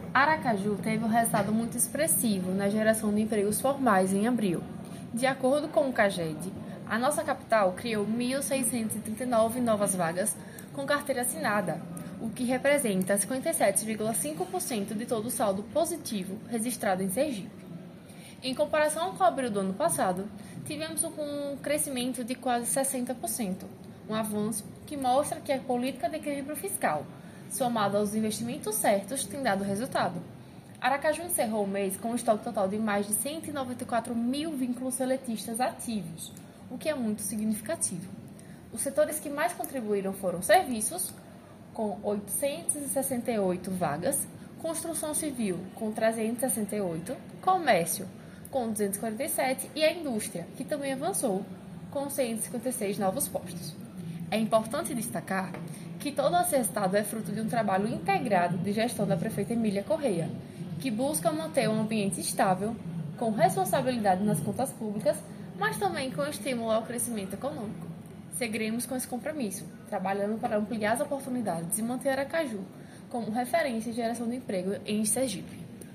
Aracaju teve um resultado muito expressivo na geração de empregos formais em abril. De acordo com o CAGED, a nossa capital criou 1.639 novas vagas com carteira assinada, o que representa 57,5% de todo o saldo positivo registrado em Sergipe. Em comparação com o abril do ano passado, tivemos um crescimento de quase 60%, um avanço que mostra que a política de equilíbrio fiscal, somado aos investimentos certos, tem dado resultado. Aracaju encerrou o mês com um estoque total de mais de 194 mil vínculos seletistas ativos, o que é muito significativo. Os setores que mais contribuíram foram serviços, com 868 vagas, construção civil, com 368, comércio, com 247 e a indústria, que também avançou, com 156 novos postos. É importante destacar que todo esse resultado é fruto de um trabalho integrado de gestão da prefeita Emília Correia, que busca manter um ambiente estável, com responsabilidade nas contas públicas, mas também com estímulo ao crescimento econômico. Seguiremos com esse compromisso, trabalhando para ampliar as oportunidades e manter Aracaju como referência em geração de emprego em Sergipe.